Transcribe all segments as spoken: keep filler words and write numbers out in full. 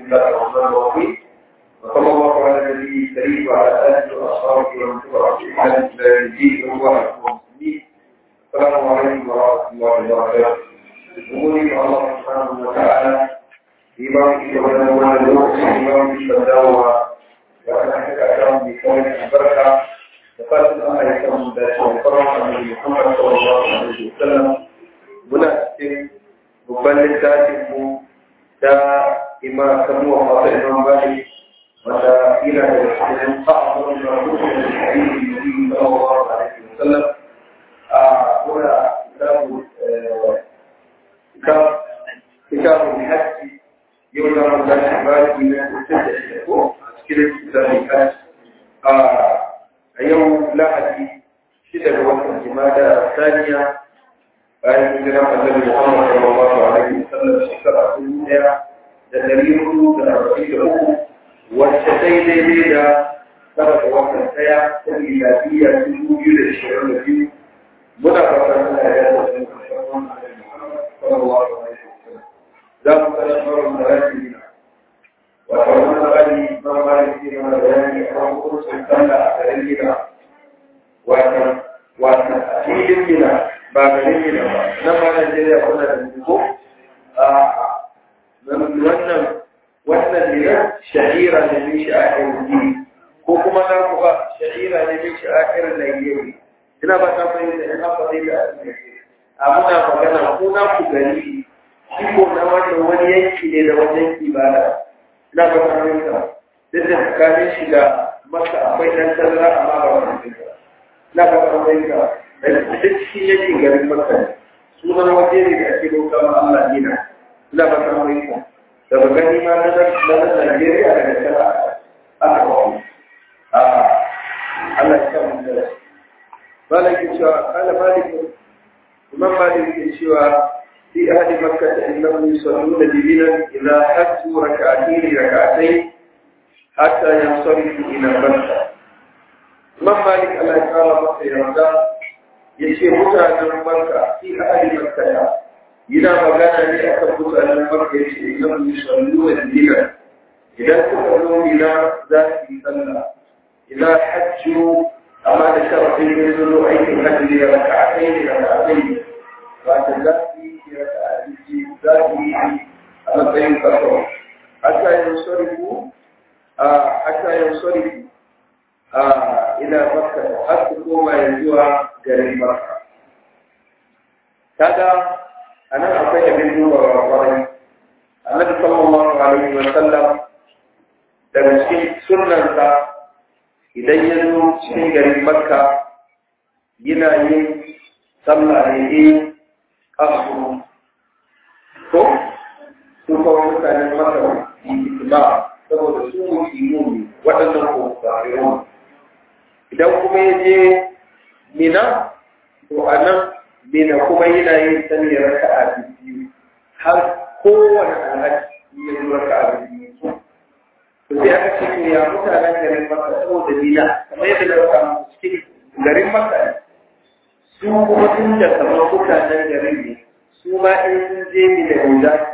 الله الرحمن الرحيم وصلى الله على النبي الكريم وعلى اله واصحابه ومن تبعهم باحسان الى يوم الدين والمسلمين. السلام عليكم ورحمه الله وبركاته. نقول الله سبحانه وتعالى إمام إبراهيم ونور إمام الشداوة وأنا أكرم بكون البركة وقال الله يكرم ذات وقرأ من محمد صلى الله عليه وسلم مناسب مبلغ ذاته دا إمام كمو وقال إمام بالي ودا إلى الإسلام أعظم الرسول الحديث النبي صلى الله عليه وسلم هنا كتاب كتاب الحج يوجد من الأحباب من التسعة كده كتاب الحج يوم لاحظي شدة وقت الجمادة الثانية بعد كلام النبي محمد صلى الله عليه وسلم شكرا الدنيا دليله بالرفيق والشتين ليلة ترك وقت الحياة الميلادية في وجود الشعور فيه منافسة الآيات محمد صلى الله عليه وسلم ذات تشمل المراتب وكمان غني ما مالك من البيان أو قرص كلا أثرنا وكان وكان أكيد منا بعدين نما نجري أقول لكم من ون ون لنا شهيرة من شعائر الدين وكما نقول شهيرة من شعائر الأيام هنا بتفهم هنا فضيلة أمنا فكنا كنا كبري شيء نوان نوان ينكي لنوان ينكي بالا ina ba ta rinka duk da tsakanin shi da masa akwai dan tazara amma ba wani rinka ina ba ta rinka da duk shi yake garin maka sunan waje ne da ake bauta ma Allah dina ina ba ta rinka da ba gani ma na na Najeriya da kala aka ba a Allah ya kawo da malaki cewa kana maliki imam maliki cewa في أهل مكة إنهم يصلون ببنا إذا حجوا ركعتين ركعتين حتى ينصرفوا إلى مكة. إمام مالك الله تعالى مكة يرضى يشي متى مكة في أهل مكة إذا مكان لأكبت أهل مكة يشي إنهم يصلون ببنا إذا تصلوا إلى ذات صلى إذا حجوا أما ذكر في ينزلوا أي حج ركعتين ركعتين وأتذكر ذاتي على بين كفر حتى ينصرفوا حتى ينصرفوا إلى مكة حتى كما يزوى جري مكة هذا أنا أعطيك منه ورغبري النبي صلى الله عليه وسلم تمشي سنة إذا يزوى جري مكة ينايم صلى عليه أخبر ko su kawo mutanen masa ba saboda su musulmi waɗannan ko kafirun idan kuma ya je mina to a nan mina kuma yana yin sani raka'a biyu har kowane alhaji ya yi raka'a biyu to sai aka ce to ya mutanen garin masa saboda mina kamar yadda na raka cikin garin masa su kuma tun da kamar mutanen garin ne su ma in sun je mi da zaki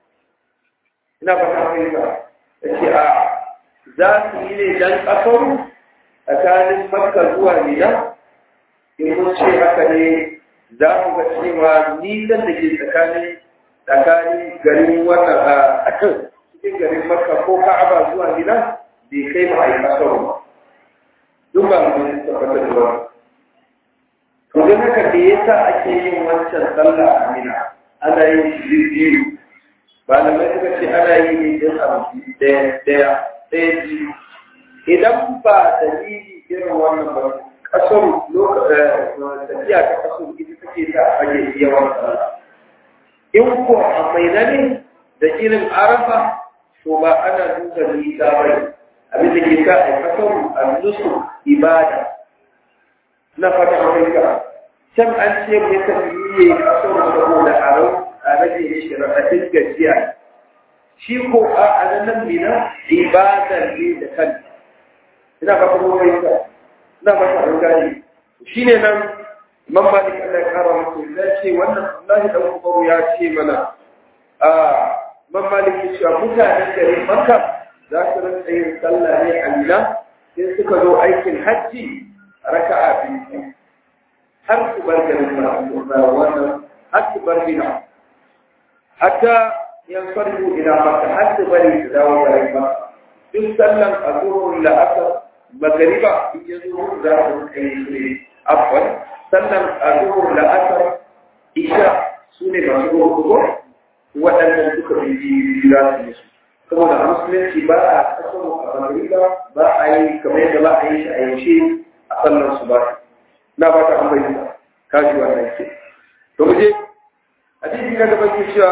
ina ba ta fahimta da ce a za su yi ne dan ƙasar tsakanin makka zuwa mina in mun ce haka ne za mu ga cewa nisan da ke tsakanin tsakanin garin wannan a cikin garin makka ko ka'aba zuwa mina bai kai ma a yi ƙasar ba duk ba mu ne tabbatar da wani to don haka da yasa ake yin wancan sallah a Mina ana yin shi biyu malamai suka ce ana yi ne din abu ɗaya ɗaya ɗaya biyu idan ba dalili irin wannan ba kasar tafiya ta kasar ita take ta hanyar yawan sallah in ko a maina ne da irin arafa to ba ana duka nisa ba ne abin da ke sa a kasar a nusu ibada na fata Amurka, can an ce mai tafiye kasar saboda a rau a rage shi raɗaɗin gajiya. Shi ko a ananan mina ibadar ne da kan. Ina ka kuma mai ka, ina mata an gani. Shi ne nan, Imam Malik Allah ya kara musu ya ce wannan Allah da Umaru ya ce mana man maliki cewa mutanen garin Makka za su rinka yin sallah ne a Mina sai suka zo aikin hajji raka'a biyu har su bar garin Makka wannan har su bar Mina hatta yanfarju ila Makka har su bari su dawo garin Makka duk sallan azhur la asr magriba yazo za su kai ne afwan sallan azhur la asr isha sune masu gogo waɗannan duka biyu za su yi saboda a musulunci ba a kasaro a magriba ba a yi kamar yadda ba a yi shi a yaushe a sallar su ba na ba ta an bayyana kaji wannan ke to mu je hadisi na gaba ke cewa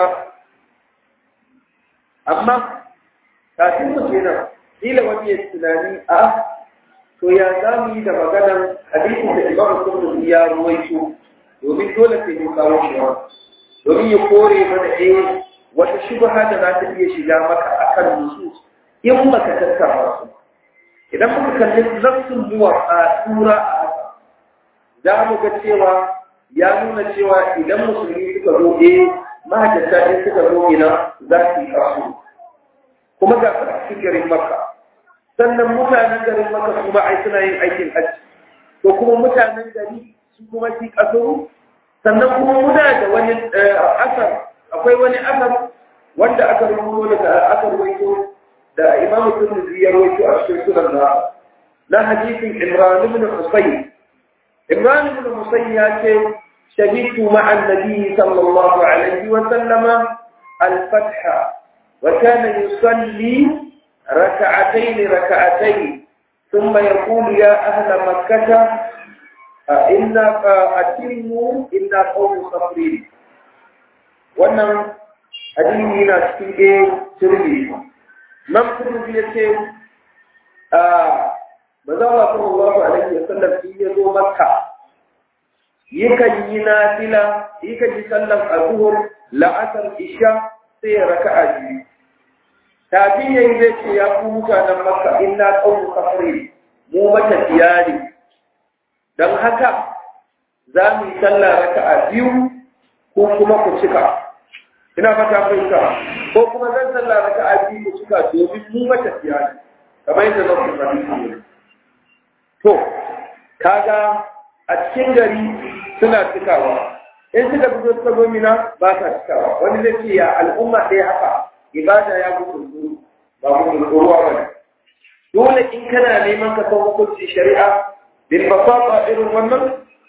amma kafin mu kenan kila wani ya tunani a to ya za mu yi da maganar hadisin da Imam Tirmidhi ya ruwaito domin dole sai mu kawo shi domin ya kore mana eh wata shubha da za ta iya shiga maka akan nusus in baka tattara su idan muka kalli nafsun zuwa a tura a haka za mu ga cewa ya nuna cewa idan musulmi suka zo eh mahajjata in suka zo ina za su yi kasu kuma ga a cikin garin Makka sannan mutanen garin Makka kuma ai suna yin aikin hajji to kuma mutanen gari su kuma su kasu sannan kuma muna da wani asar akwai wani asar wanda aka rubuto daga aka rubuto da Imam Tirmidhi ya rubuto a cikin sunan da na hadisin Imran ibn Husayn Imran ibn Husayn ya ce shahidu ma'a an-nabi sallallahu alaihi wa sallama al-fath wa kana yusalli rak'atayn rak'atayn thumma yaqulu ya ahla makkah inna atimmu inna qawmun safirin wannan hadisi yana cikin a turbi nan turbi yace a manzo sallallahu alaihi wasallam shi ya zo Makka yakan yi nafila yakan yi sallan azhur la'asar isha sai raka'a biyu tafi yayin da ce ya ku mutanen Makka inna qawmun safirin mu matafiya ne don haka za mu yi sallah raka'a biyu ko kuma ku cika ina fata fahimta ko kuma zan sallah raka'a biyu ku cika domin mu matafiya ne kamar yadda zan ku fahimta to kaga a cikin gari suna cikawa in suka fito suka zo Mina ba ta cikawa wani zai ce ya al'umma ɗaya haka ibada ya gudu ba gudu ruwa ba dole in kana neman ka san hukunci shari'a بالبساطة إذن ونن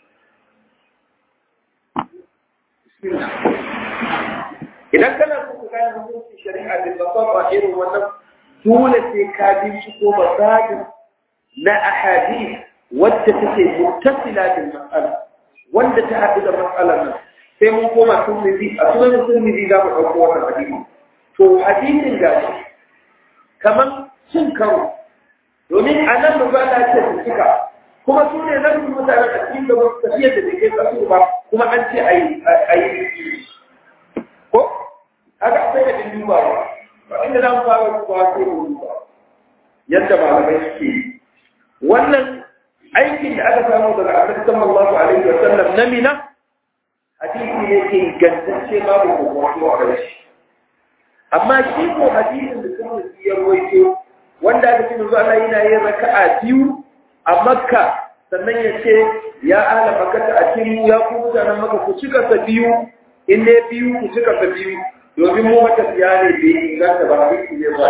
إذا كان أقول كان نقول في شريعة بالبساطة إذن ونن دولة كادين شكو مساجد لا أحاديث والتفكي متصلة بالمسألة وانت تحدد المسألة سيمون كوما تنمذي أصلا تنمذي ذا بحقوة الحديث تو حديث الجاج كمان سنكروا domin a nan ba za ce su cika kuma su ne nan su mutane a cikin gaba tafiyar da ke kasu ba kuma an ce a yi ko haka akwai da din duba ba inda za mu fara duba sai mu duba yadda malamai suke yi wannan aikin da aka samu daga annabi sallallahu alaihi wa sallam na Mina hadisi ne ke gantacce babu kokonto a gare shi amma shi ko hadisin da kuma ya rawaito wanda aka ce manzo Allah yana yin raka'a biyu a Makka sannan ya ce ya ahla Makka a cikin ya ku mutanen Makka ku cika sa biyu in ne biyu ku cika sa biyu domin mu matafiya ne bai inganta ba hadisi ne ba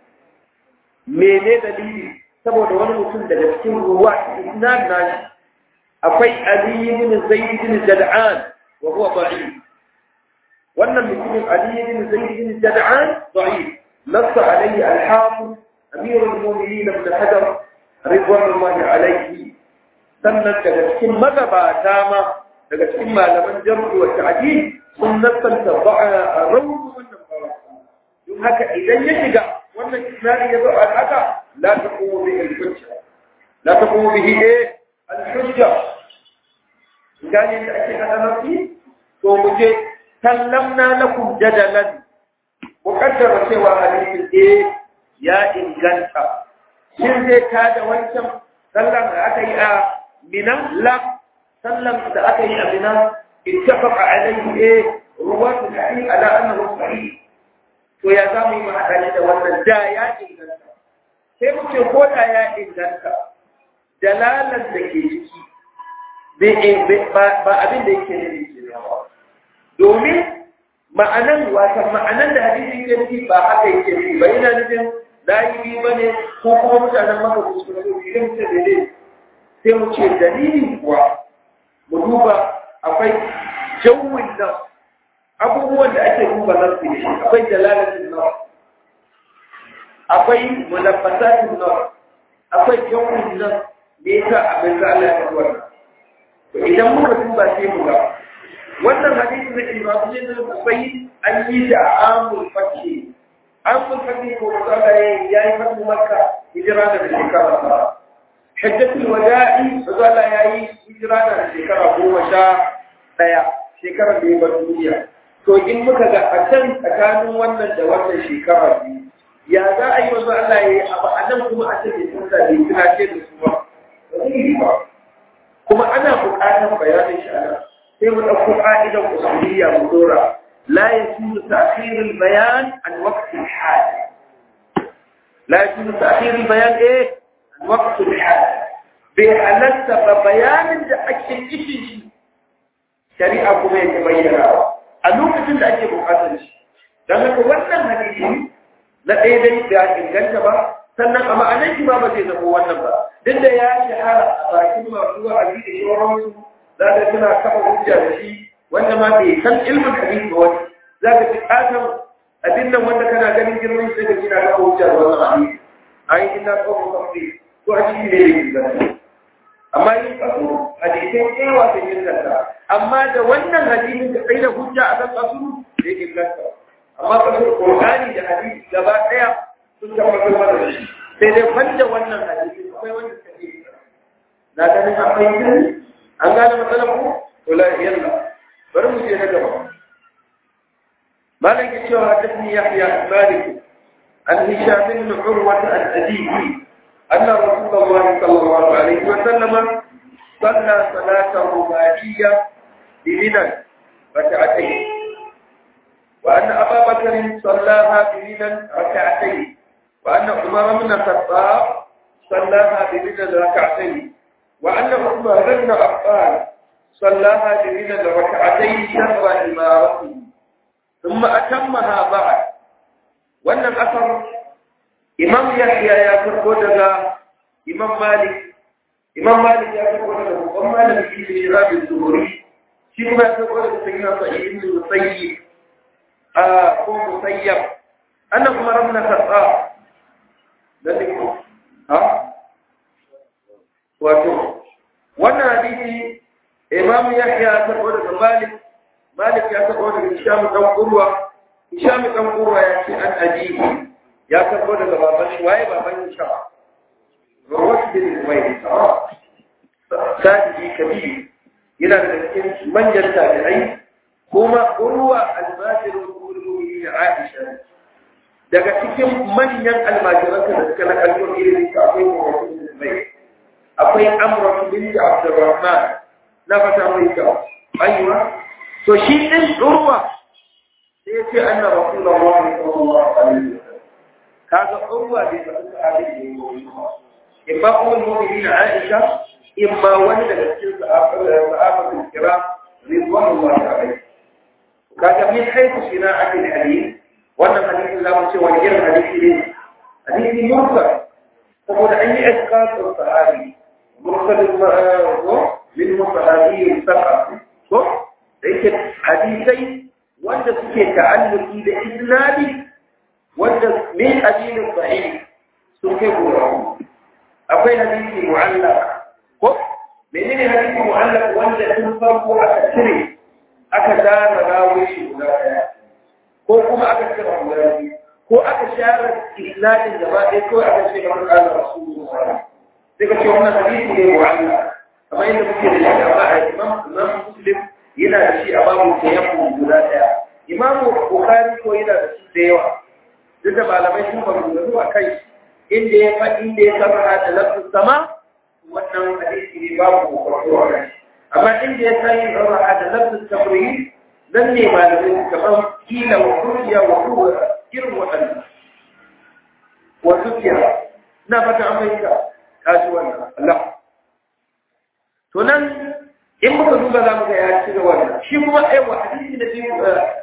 mene dalili saboda wani mutum daga cikin ruwa isnad nashi akwai Ali ibn Zaid ibn Jad'an wa huwa da'if wannan mutumin Ali ibn Zaid ibn Jad'an da'if نص عليه الحافظ أمير المؤمنين ابن حجر رضوان الله عليه سنة تجسكين مذبا تاما تجسكين ما لمن جرد والتعديل سنة تضع روض من المرأة يوم هكا إذا يجد وأن الإسلام يضع الحكا لا تقوم به الحجة لا تقوم به إيه الحجة كان يتأكد على نفسي ومجي سلمنا لكم جدلا وقدر سوى هذه الإيه ya inganta shin zai tada wancan sallan da aka yi a Minan la sallan da aka yi a Minan ittafaqa alayhi ruwatu sahih ala annahu sahih to ya za mu yi ma'adani da wannan da ya inganta sai mu ce ko da ya inganta dalalar da ke ciki ba abin da yake nufi ke ba domin ma'anan wasan ma'anan da hadisi yake nufi ba haka yake nufi ba yana nufin zahiri ba ne ko kuma mutanen maka kuskure ko idan mutum da ne sai mu ce dalilin kuwa mu duba akwai jawwin nan abubuwan da ake duba nan su ne akwai dalalatin nan akwai mulabbasatin nan akwai jawwin nan me yasa abin da Allah ya faɗi wannan to idan muka duba sai mu ga wannan hadisi da Imam Muslim da bai an yi da amul fathi amul fathi ko da ya yi fatu Makka hijira da shekara ta hajjatul wada'i da Allah ya yi hijira da shekara goma sha daya shekarar da ya bar duniya to in muka ga a can tsakanin wannan da wannan shekara biyu ya za a yi wanzu Allah ya yi abu a nan kuma a cikin sun da bai tunace da su ba ba kuma ana buƙatar bayanin shi ana sai mu ɗauko ƙa'idar usuliyya mu dora la yajuzu ta'khir al-bayan an waqt al-hal la yajuzu ta'khir al-bayan eh an waqt al-hal bi halatta ba bayanin da ake kishin shi shari'a kuma ya bayyana a lokacin da ake buƙatar shi dan haka wannan hadisi na ɗaya dai da inganta ba sannan a ma'anar shi ba ba zai zama wannan ba duk da ya shahara a bakin masu wa'azi da yawansu za ka suna kafa hujja da shi wanda ma bai san ilmin hadisi ba wani za ka fi ƙaton abin nan wanda kana ganin girman shi da kina kafa hujja da wannan hadisi ai ina kafa kafi ko a cikin ne da ke zama amma yin kasu hadisai yawa sun yi kanta amma da wannan hadisin da kai da hujja a kan kasu da yake kanta amma kasar Qur'ani da hadisi gaba ɗaya sun tabbatar mana da shi sai dai banda wannan hadisi akwai wanda suka yi na ganin akwai ilimi an gane matsalar ku to la yalla bari mu je na gaba مالك شو حدثني يحيى مالك عن هشام بن عروة الأديبي أن رسول الله صلى الله عليه وسلم صلى صلاة رباعية بمنى ركعتين وأن أبا بكر صلاها بمنى ركعتين وأن عمر بن الخطاب صلاها بمنى ركعتين وأن عمر بن عفان صلاها بمنى ركعتين شر إمارته ثم أتمها بعد وأن الأثر إمام يحيى يقول لنا إمام مالك إمام مالك يقول لنا وما لم في شراب الزهري شنو ما يقول سيدنا سعيد بن المسيب آه هو مسيب أن عمر بن الخطاب ذلك ها واتو وانا حديث إمام يحيى يقول لنا مالك مالك يقول لنا هشام بن قروة هشام بن قروة يأتي عن أبيه ya karbo daga baban shi waye baban shi Rawat bin Umayr Sadi Kabir yana da cikin manyan tabi'ai kuma Urwa al-Bashir al-Qurbi Aisha daga cikin manyan almajiran da suka na kalmo irin ka akwai Rawat bin Umayr akwai Amr bin Abdurrahman na fata mai ka aiwa to shi din Urwa sai ya ce anna Rasulullahi sallallahu alaihi wasallam kaga urwa bai faɗi sahabi ne imma ummul mu'minin Aisha imma wani daga cikin sahabbai kiram ridwanullahi alaihi kaga min haythu sina'ati al-hadith wannan hadisi da mu ce wani irin hadisi ne hadisi mursal saboda an yi isqat sahabi mursal min musahabi saqa ko da yake hadisai wanda suke ta'alluqi da isnadi wanda min adinin sahih sun kai gura akwai hadisi mu'allaq ko menene hadisi mu'allaq wanda tun farko aka cire aka dara rawi shi guda daya ko kuma aka cire guda biyu ko aka share isnadin gaba ɗaya ko aka ce kamar qala rasulullah sai ka ce wannan hadisi ne mu'allaq kamar yadda muke da shi amma imam imam muslim yana da shi a babu tayammum guda daya imam bukhari ko yana da shi da yawa duk da malamai sun maganganu a kai inda ya faɗi inda ya sarrafa da lafsin sama wannan hadisi ne babu kokonto a kai amma inda ya sani sarrafa da lafsin tamri nan ne malamai kamar kila wa kurkiya wa kuwa irin waɗannan wa dukiya na fata amurka kaji wannan Allah to nan in muka duba za mu ga ya ci da wannan shi kuma ai wa hadisi da biyu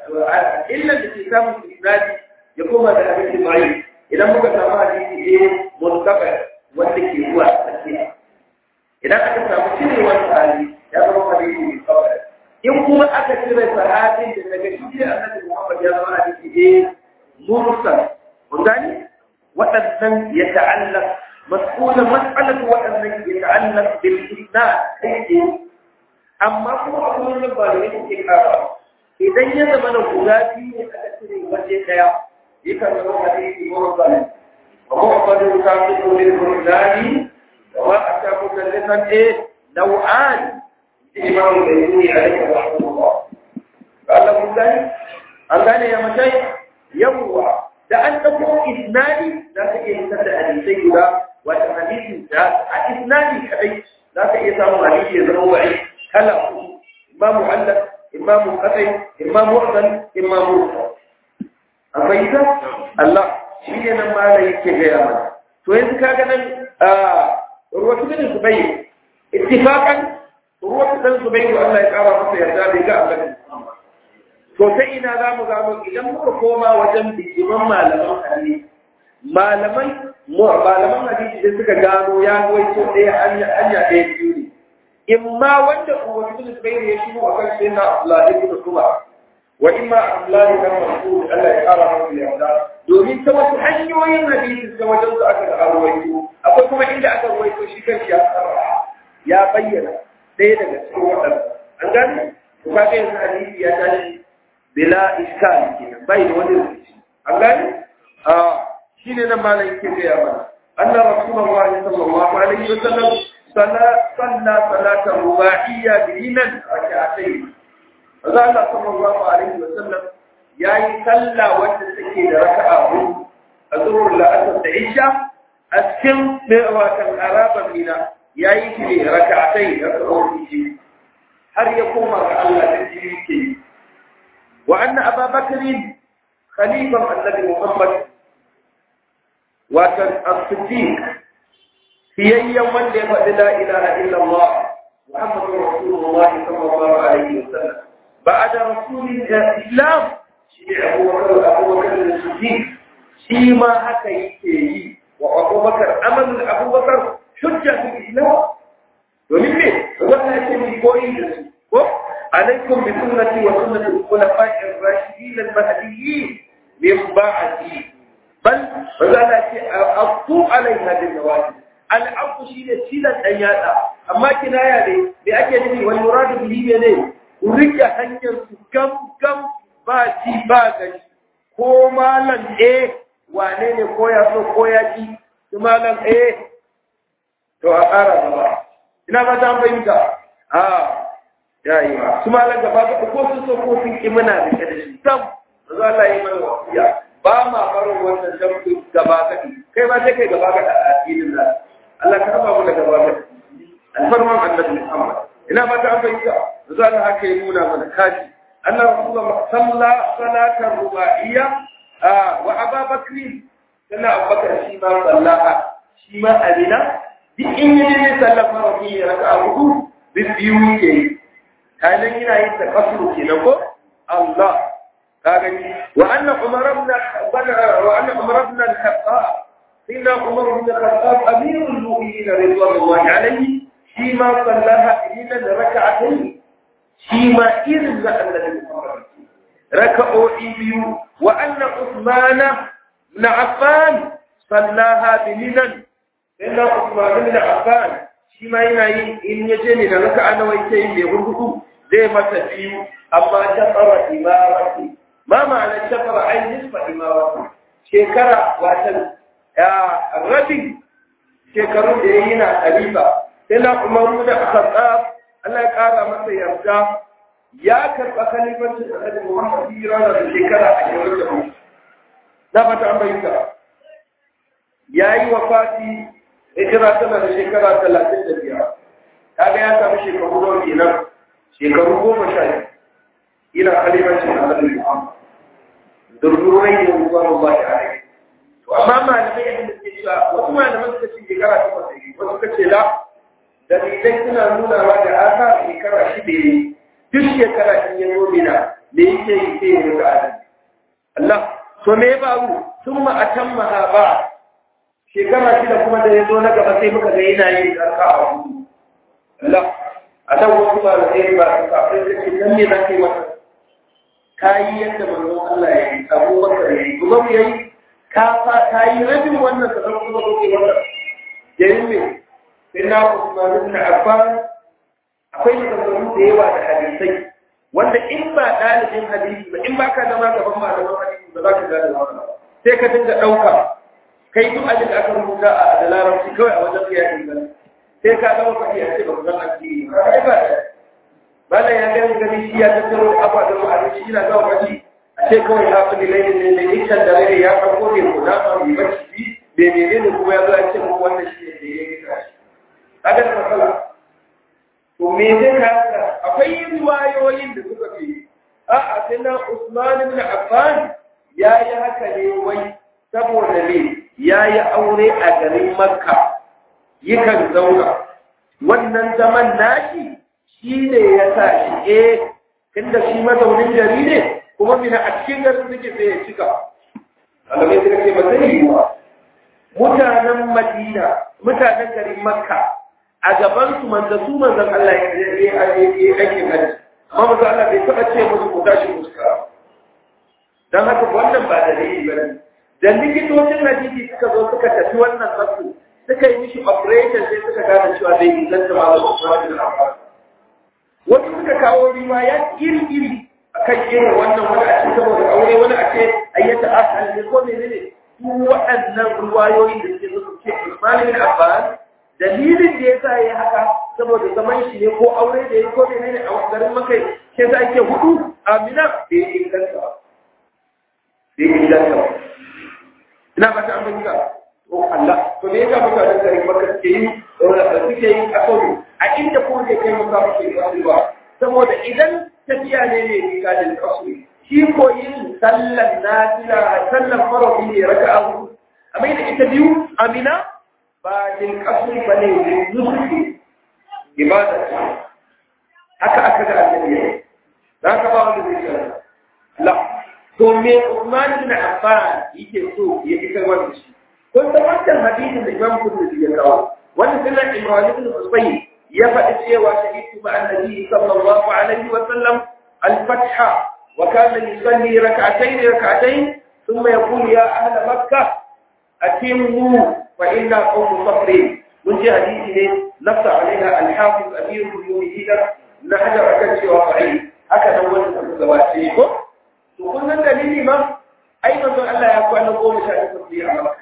illa da ke samun isnadi ya koma da hadisi mai idan muka samu hadisi eh munqaba wanda ke zuwa tsakiya idan aka samu cirewar sahabi ya zama hadisi munqaba in kuma aka cire sahabin da daga shi annabi Muhammad ya zama hadisi eh mursal mun gani waɗannan ya ta'allaq mas'ula mas'alatu waɗannan ya ta'allaq bil isnad kai amma kuma akwai wani ba da yake kara idan ya zama da guda biyu ne aka cire waje daya yakan zama hadisi mursal wa huwa qadru kafiru lil mursalin wa ataku kallatan a naw'an imam al-bayni alayhi rahmatullah Allah mun gani an gane ya mutai yawwa da an dauko isnadi za ka iya fitar da hadisai guda wata hadisin da a isnadi kadai za ka iya samun hadisi ya zama wa'i kala uku imam mu'allaq imam qat'i imam mu'dal imam mursal amma ita Allah shi ne nan ma da yake ga yana to yanzu kaga nan ruwatu bin zubayr ittifaqan ruwatu bin zubayr Allah ya kara masa yarda bai ga Allah to sai ina za mu gano idan muka koma wajen bijiman malaman hadisi malaman malaman hadisi da suka gano ya goyito ɗaya hanya hanya ɗaya biyu ne imma wanda Uwais bin Zubair ya shigo a kan sayyidina Abdullah ibn Umar wa imma Abdullah ibn Mas'ud Allah ya kara masa yarda domin ta wasu hanyoyin hadisi da wajen su aka rawaito akwai kuma inda aka rawaito shi kanshi ya ya bayyana ɗaya daga cikin waɗannan an gane to kaga yanzu hadisi ya tashi bila iskal kenan bai da wani rikici an gane a shine nan malai yake ga mana anna rasulullahi sallallahu alaihi wasallam salla salla salatan rubaiyya binan rak'atayn Allah sallallahu alaihi wasallam yayi salla wanda take da raka'a huɗu azhur la'asr da isha a cikin watan araban mina yayi shi ne rak'atayn raka'o'i har ya koma ga Allah da jiri ke وأن أبا بكر خليفة النبي محمد وكان الصديق في يوم من لا إله إلا الله محمد رسول الله صلى الله عليه وسلم بعد رسول الإسلام شيء أبو بكر أبو بكر الصديق شيما حكى يكي وأبو بكر أمن أبو بكر حجة في الإسلام ومن فيه ولا يتم كويس عليكم بسنتي وسنة الخلفاء الراشدين المهديين من بعدي بل وذلك أبطوا عليها بالنواجذ الأبط شيء سيلة أياتا أما كنايا لي بأجل والمراد به لي ورجع هنجر كم كم باتي باغي كوما لن إيه وانيني كويا سو كويا كي كما لن إيه تو أقارا الله إنما تنبينك آه yayi su malan gaba ga ko su so ko sun ki muna da shi sam manzo Allah yi mana wasiya ba ma barin wannan dabbi gaba gadi kai ma sai kai gaba ga addinin Allah Allah ka raba mu da gaba gadi alfarman annabi Muhammad ina ba ta amfani manzo Allah haka yi nuna mana kaji anna rasulullah salla salatan rubaiyya wa Abu Bakr sannan Abu Bakr shi ma sallaha shi ma alina duk in yi sallafa rubaiyya raka'a hudu biyu yake kayan yana yin takasuru kenan ko Allah ka gani wa anna umar ibn wa anna umar ibn al-khattab inna umar ibn al-khattab amirul mu'minin ridwanullahi alayhi shi ma sallaha ila rak'atayn shi ma irin da annabi Muhammad raka'o'i biyu wa anna usman ibn affan sallaha biminan inna usman ibn affan shi ma yana yin in yaje ne da raka'a nawa yake yin bai hudu zai mata biyu amma shafara imarati ma ma'ana shafara ai nisfa imarati shekara watan ya rabi shekaru da yayi na khalifa sai na Umar da Khattab Allah ya kara masa yarda ya karba khalifancin Annabi Muhammad sallallahu alaihi shekara ashirin da hudu da fata an bayyana yayi wafati hijira tana da shekara talatin da biyar kaga ya samu shekaru nawa kenan shekaru goma sha biyu ila khalifatin Annabi Muhammad durrurai da Allah alaihi to amma malamai da suke cewa wasu malaman suka ce shekara takwas ne wasu suka ce la dalilai suna nunawa da aka shekara shida ne duk shekara in ya zo mina da yake yi sai ya rika azumi Allah to me ba ru sun ma atamma ba shekara shida kuma da ya zo na gaba sai muka ga yana yin karka a hudu Allah a dan wasu ba da sai ba ka sai da ce nan ne za ka yi wata kayi yadda manzon Allah ya yi Abubakar ya yi kuma mu yayi ka fa kayi rabin wannan ka zama kuma kake wannan yayin me sai na Usman ibn Affan akwai maganganu da yawa da hadisai wanda in ba dalibin hadisi ba in ba ka zama gaban malaman hadisi ba za ka gane wannan sai ka dinga dauka kai duk abin da aka rubuta a da larabci kawai a wajen yayin nan sai ka zama fadi a ce ba ku san addini ba ba bala ya gani gani shi ya tattaro abuwa da ma'aikaci shi na zama fadi a ce kawai ya fi laifin ne da ikan da rai ya farko ne ko na ma mai bacci bi bai mene ne kuma ya zo a ce mu wannan shi ne da ya yi kashi kaga da matsala to me zai ka akwai riwayoyin da suka fi a'a sai na Usman ibn Affan ya yi haka ne wai saboda ne ya yi aure a garin Makka yakan zauna wannan zaman nashi shi ne ya sa shi eh inda shi mazaunin gari ne kuma mina a cikin garin suke sai ya cika alamai suka ce ba zai yi ba mutanen Madina mutanen garin Makka a gaban su manzo su manzon Allah ya yi aikin hajji amma manzo Allah bai taɓa ce musu ku tashi muska dan haka wannan ba dalili ba ne da likitocin hadisi suka zo suka tafi wannan kasu suka yi mishi operation sai suka gane cewa zai yi zanta ma da Usman wasu suka kawo riwaya iri-iri a kan irin wannan wani a cikin saboda aure wani a ce ayyata asali ne ko menene su waɗannan riwayoyin da suke zuwa ce Usman bin Affan dalilin da ya sa ya haka saboda zaman shi ne ko aure da ya ko menene a garin Makka sai sa ake hudu Amina da ya inganta da ya inganta ina ba ta an bayyana oh Allah to me yasa mutanen garin Makka suke yi suke yi a kauri a inda kuma zai kai maka muke ba saboda idan tafiya ne ne misalin kasuri shi ko yin sallan nafila sallan farahi ne raka'a hudu amma idan ita biyu Amina ba din kasuri bane ne nufi ibada haka aka ga annabi dan ka ba wanda zai yi la to me Uthman ibn Affan yake so ya fitar wannan shi kun san wannan hadisin da Imam Qurtubi ya kawo wannan sunan Imran ibn Husayn ya faɗi cewa shahidu ma annabi sallallahu alaihi wa sallam al-fatha wa kana yusalli rak'atayn rak'atayn thumma yaqulu ya ahla makkah atimmu fa inna qawm safrin mun ji hadisi ne nafsa alaiha al-hafiz amir al-mu'minin na hajar akan cewa sahih haka nan wannan gabace ko to kun san dalili ma ai manzon Allah ya kwana goma sha takwas a Makka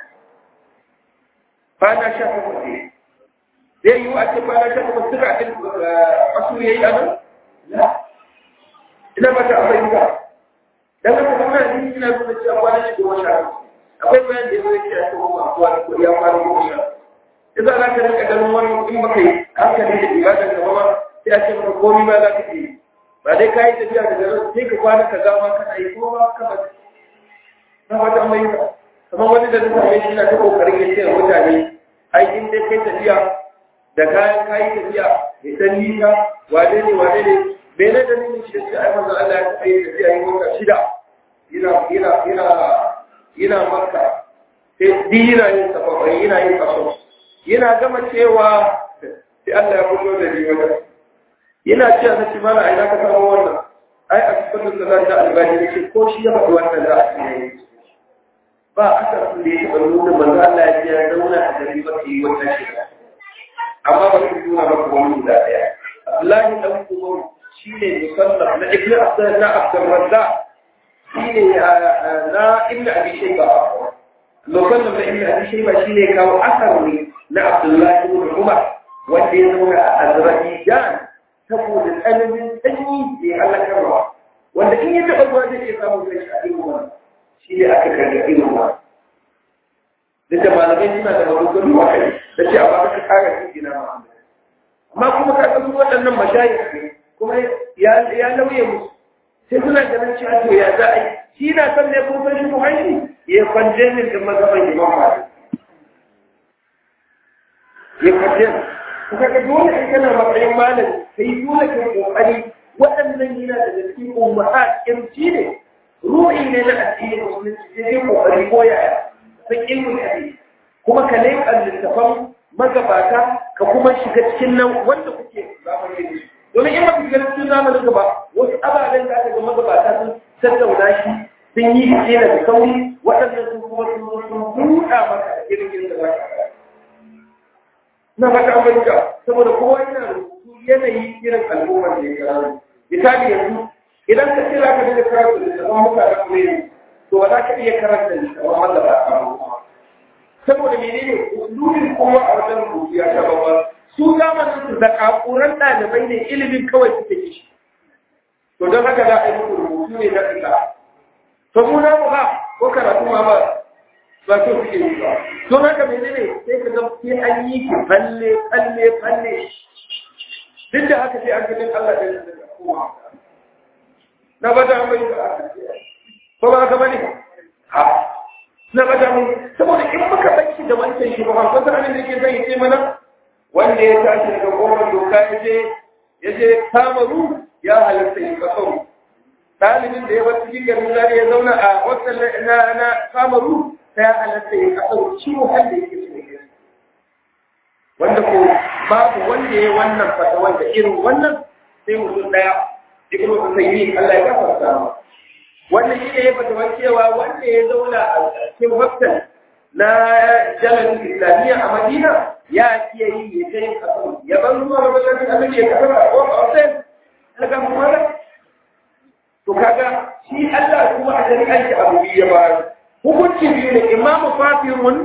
kwana sha takwas zai yi wa ce kwana sha takwas duka a cikin wasu ya yi anan ina ba ta amfani ba dan haka kuma hadisi ina nuna cewa kwana shi goma sha akwai bayan da ya zo ya ce a cikin goma ko ya kwana goma sha idan za ka rika ganin wani in baka yi hankali da ibadar da ba sai a ce maka komai ma za ka yi ba dai ka yi tafiya da garin sai ka kwana ka gama kana yi ko ba ka ba na wata mai ba kamar wani da duka mai shi na ta kokarin ya ce wa mutane ai in dai kai tafiya da kayan kayi tafiya mai san nisa wane ne wane ne bai na dalilin shi da shi ai manzo Allah ya kai tafiya yi wata shida yana yana yana yana Makka sai dina yin safarai yana yin kaso yana gama cewa sai Allah ya fito da ni wata yana cewa na ci mana aina ka samu wannan ai a cikin da zan da albani ne ce ko shi ya faɗi wannan da ake yi ba asarin da ya taɓa nuna manzo Allah ya ce ya zauna a gari ba yi wannan shi amma ba su nuna ba ku wani guda ɗaya Abdullahi dan Umar shi ne musannaf na Ibn Abdul na Abdul Razzaq shi ne na Ibn Abi Shayba musannaf na Ibn Abi Shayba shi ne kawo asar ne na Abdullahi ibn Umar wanda ya zauna a Azerbaijan saboda tsananin sanyi da ya halakarwa wanda in ya taɓa ruwa zai iya samun kai a irin wannan shi ne aka karga irin wannan duk da malamai suna da maganganu a kai da ce a baka ka kara cikin gina ma amma kuma ka ga waɗannan mashayikh ne kuma ya ya lauye musu sai suna ganin cewa to ya za a yi shi na san ne kun san shi ko hanci ya kwanje min da mazhaban Imam Malik ya kwanje ku kaga dole in kana matsayin malam kai dole ka kokari waɗannan yana da cikin ummahat kirci ne ruhi ne na addinin musulunci sai kokari ko yaya san ilmin hadisi kuma ka leƙa littafan magabata ka kuma shiga cikin nan wanda kuke zamani da shi domin in baka shiga cikin zamanin gaba wasu ababen da aka ga magabata sun tattauna shi sun yi shi da sauri waɗannan sun kuma sun buɗa maka a irin da za ka na maka amurka saboda kowa yana rubutu yanayi irin al'ummar da ya gano misali yanzu idan ka ce za ka dinga karanta littafan mutanen kuma to ba za ka iya karanta littafan magabata ba saboda menene usulun kowa a wajen rubutu ya sha babba su zamanin su da kakuran ɗalibai ne ilimin kawai suke yi shi to don haka za a yi musu rubutu ne na fita to mu na mu ba ko karatu ma ba ba so suke yi ba don haka menene sai ka ga sai an yi ki falle falle falle duk da haka sai an ganin Allah da ya kuma na ba da mai da ba ba ka bane ha na bada mu saboda in muka banki da wancan shi ba ko sanin da yake zai ce mana wanda ya tashi daga goma doka ya je ya je Kamaru ya halarta yin kasau dalibin da ya bar cikin garin da ya zauna a wannan na na Kamaru sai ya halarta yin kasau ciwo har da yake cikin wanda ko babu wanda ya wannan fata wanda irin wannan sai mutum daya ibnu Sayyid Allah ya gafarta masa wannan shi ne ya fata cewa wanda ya zauna a cikin hostel na jami'ar islamiyya a Madina ya iya yi ya kai kasar ya ban zuwa masallacin annabi ya kasar a hostel daga kuma to kaga shi Allah kuma a shari'ar shi abu biyu ya bayar hukunci biyu ne imamu fatirun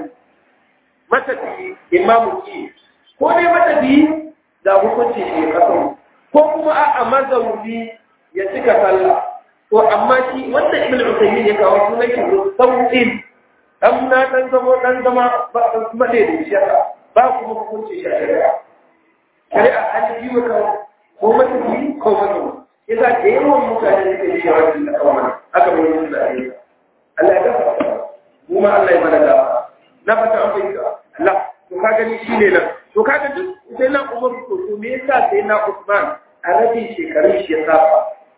matafi imamu ki ko dai matafi da hukunci shi kasar ko kuma a mazauni ya cika sallah to amma shi wanda ibn Uthaymeen ya kawo sunan shi sau'in dan na dan zama dan zama ba kuma da shi ba kuma hukunci shari'a shari'a an yi wa kawo ko mutum ko mutum yasa da yawan mutane da ke shawara da kawai aka bai musu da ayyuka Allah ya gafarta mu ma Allah ya mana da na fata an fahimta Allah to ka gani shine nan to kaga duk sai na Umar ko to me yasa sai na Usman a rabin shekarun shi ya saba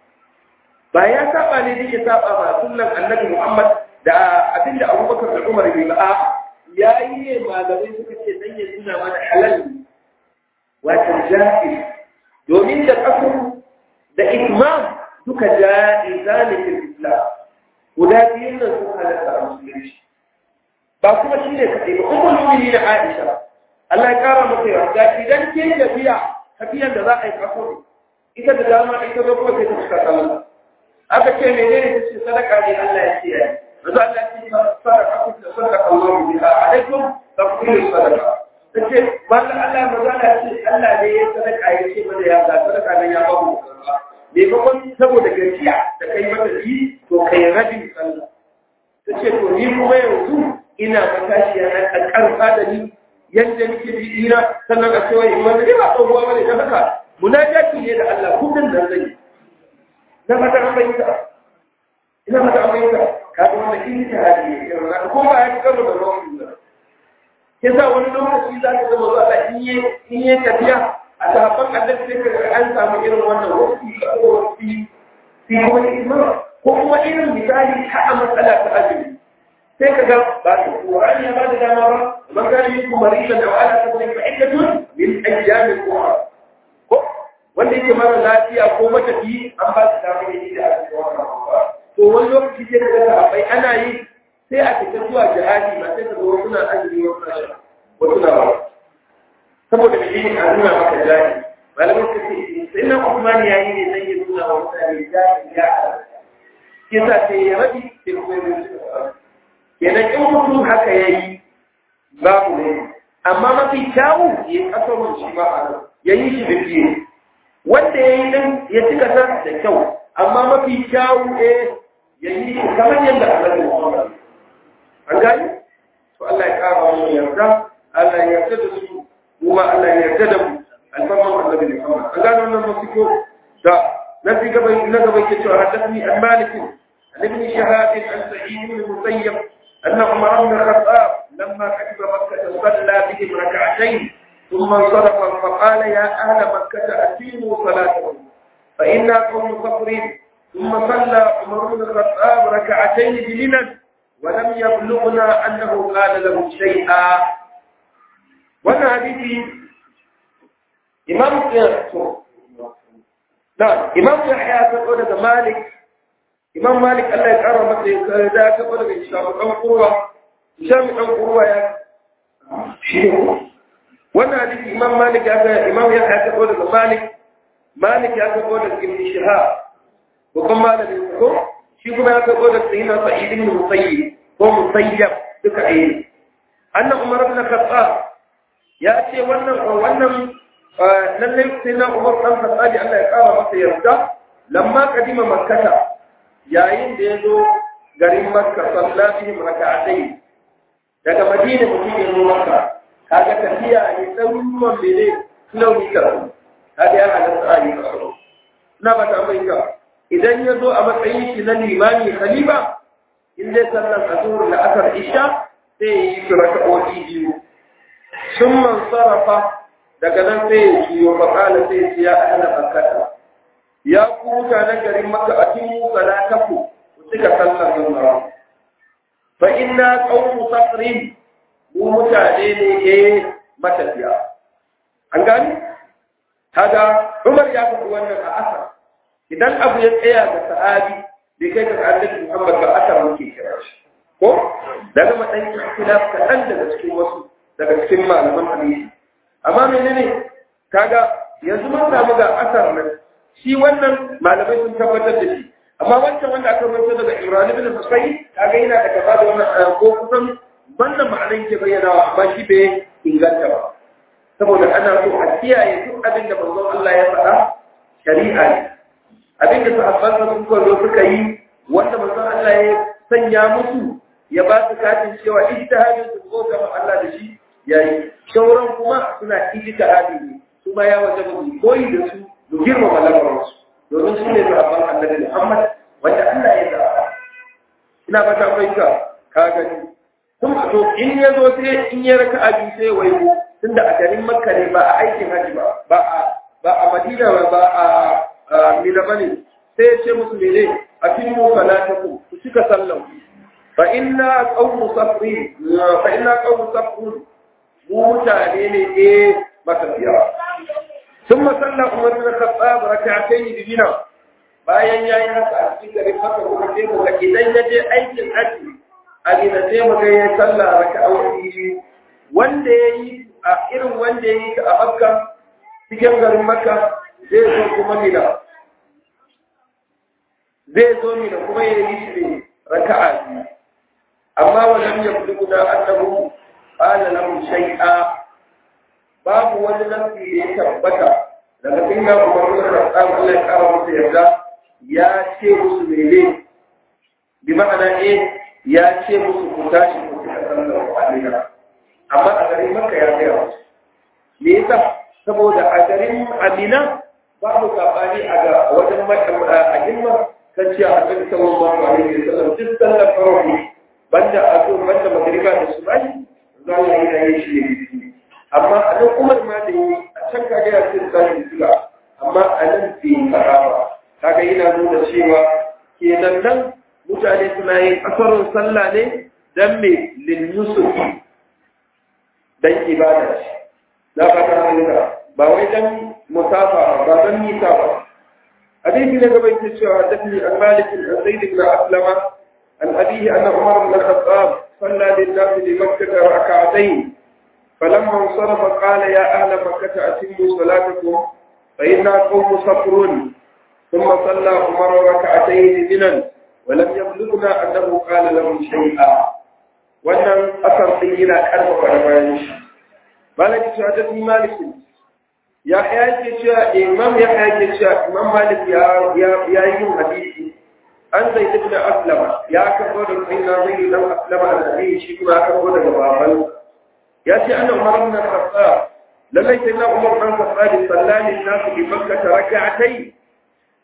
ba ya saba ne da ya saba ba sunnan Annabi Muhammad da abinda Abubakar da Umar bai ba ya yi ne malamai suka ce dan ya nuna mana halal wato jaiz domin da kasar da imam duka jaizani fil Islam guda biyun nan sun halatta a musulunci ba kuma shine kadai ba ummul mu'minin Aisha Allah ya kara mata yarda idan ke tafiya tafiyan da za a yi kasar ita da dama ita zo kuma sai ta cika sallah aka ce menene ce sadaka ne Allah ya ce yayi yanzu Allah ya ce sadaka ku da sadaka Allah biha alaikum taqulu sadaka tace ballan Allah magana ce Allah ne ya sadaka ya ce mana ya ga sadaka nan ya ba mu ne ba kun saboda gaskiya da kai mata yi to kai rabin sallah tace to ni kuma yanzu ina matashiya na karfa da ni yanda nake bi ina sannan a ce wai wanda ba tsohuwa bane da haka munajati ne da Allah kullun da zai na mata an bayyana ina mata an bayyana ka ga wannan kin ta hadi ne ko ba ya karo da lokacin da yasa wani lokaci za ka zama zuwa in yi in yi tafiya a sahabban annabi sai ka an samu irin wannan wasi ko wasi fi wani imam ko kuma irin misali ta a matsala ta azumi sai ka ga ba su Qur'ani ya ba da dama ba man kana minkum maridan aw ala safarin fa iddatun min ayyamin ukhra ko wanda yake mara lafiya ko matafi an ba su damar yi da ake wannan ba to wani lokaci sai daga sahabbai ana yi sai a fita zuwa jihadi ba sai ka zo suna azumi wasu na sha wasu na ba saboda da yin a nuna maka jihadi malamai suka ce sai na Usman ya yi ne zai yi nuna wa mutane jihadi ya ala ke sa sai ya rabi sai kuma ya zuwa kenan in mutum haka ya yi babu ne amma mafi kyawu ya kasarun shi ba a ya yi shi da fiye wanda ya yi ɗin ya ci kasar da kyau amma mafi kyawu ne ya yi shi kamar yadda Allah ya wata an gani to Allah ya kara mu yarda Allah ya yarda da su kuma Allah ya yarda da mu alfarman annabi ne kawai an gano wannan masu kyau da نفي قبل نقبل كتير حدثني عن مالك عن ابن شهاب عن سعيد بن المسيب أن عمر بن الخطاب لما كتب مكة صلى بهم ركعتين ثم انصرف فقال يا أهل مكة أتموا صلاتكم فإنا قوم صفر ثم صلى عمر بن الخطاب ركعتين بمنى ولم يبلغنا أنه قال له شيئا. وانا حديثي إمام نعم إمام يحيى تقول مالك إمام مالك الله يكرم مثل ذاك تقول هشام بن قروة هشام بن قروة يا وانا حديث إمام مالك هذا إمام يحيى تقول مالك مالك يا تقول ابن شهاب وكما مالك يقول شي كما تقول سيدنا سعيد بن المسيب هو مسيب duka ɗaya annan umar ibn khattab ya ce wannan wannan lallai sai na umar dan khattab Allah ya kara masa yarda lamma kadima makkata yayin da ya zo garin makka sallallahu raka'atayn daga madina mutum ya zo makka kaga tafiya ne ɗaruruwan mene kilomita kaga ya halatta a yi kasaro na ba ta mai ka idan ya zo a matsayin shi na limami khalifa in dai sallar azhur da asar isha sai yi su raka'o'i biyu sun man sarrafa daga nan sai ya ciyo faƙala sai ya ciya a hana makata ya ku mutanen garin maka a cikin salataku ku cika sallar zuwa fa inna qawmu safrin mu mutane ne ke matafiya an gani kaga Umar ya faɗi wannan a asar idan abu ya tsaya ga sahabi bai kai ga annabi Muhammad ba asar muke kira shi ko daga matsayin ikhtilaf kaɗan daga cikin wasu daga cikin malaman hadisi amma menene kaga yanzu mun samu ga asar nan shi wannan malamai sun tabbatar da shi amma wancan wanda aka rubuta daga Imran ibn Husayn kaga yana da gaba da wannan ko kusan wannan ma'anar ke bayyanawa amma shi bai inganta ba saboda ana so a kiyaye duk abin da manzon Allah ya faɗa shari'a ne abin da sahabban sun ko suka yi wanda manzon Allah ya sanya musu ya ba su katin cewa ijtihadin su ko ga Allah da shi yayi shauran kuma suna ijtihadi ne kuma ya wajaba mu koyi da su mu girmama lamarin su domin su ne sahabban Annabi Muhammad wanda Allah ya zaba ina fata kai ka ka gani kuma to in ya zo sai in ya raka abi sai wayo tunda a garin Makka ne ba a aikin haji ba ba a ba a Madina ba ba a Mina bane sai ya ce musu mene a cikin salataku ku cika sallan fa inna qawmu safri fa inna qawmu safrun mu mutane ne eh matafiya ثم صلى عمر بن الخطاب ركعتين بمنى bayan yayi haka a cikin garin Makka kuma sai mu ga idan ya je aikin haji a gida sai mu ga ya sallah raka'o'i wanda yayi a irin wanda yayi a Makka cikin garin Makka zai zo kuma Mina zai zo Mina kuma yayi shi raka'a biyu amma wannan ya kudu da annabu qala lahu shay'a babu wani nafi da ya tabbata daga cikin ga Umar bin Khattab Allah ya kara masa yarda ya ce musu mene bi ma'ana eh ya ce musu ku tashi ku ta sallar alaihi amma a garin Makka ya tsaya musu me yasa saboda a garin Amina babu sabani a ga wajen a himma kan cewa Annabi sallallahu alaihi wasallam duk sallar farko banda azu banda magriba da subahi za mu yi shi ne amma a nan Umar ma da yi a can kaga ya ce sai sila amma a nan bai fara ba kaga yana nuna cewa kenan nan mutane suna yin asarun sallah ne dan me lin yusuf dan ibada da ba ta hanyar ba wai dan musafa ba dan nisa ba hadisi ne gaba yake cewa hadisi an malik al-zaid ibn aslama an abihi anna umar ibn al-khattab صلى للناس بمكة ركعتين فلما انصرف قال يا أهل مكة أتموا صلاتكم فإنا قوم صفر ثم صلى عمر ركعتين بمنى ولم يبلغنا أنه قال لهم شيئا وأن أثر سيدنا كرب على مالك حدثني مالك يحيى كيشا إمام يحيى كيشا إمام مالك يا يا يا يوم حديثي أن زيد بن أسلم يا كفر إن زيد بن أسلم على أبيه شكرا كفر جوابا يأتي أن عمر بن الخطاب لما يتنا عمر بن الخطاب صلى للناس بمكة ركعتين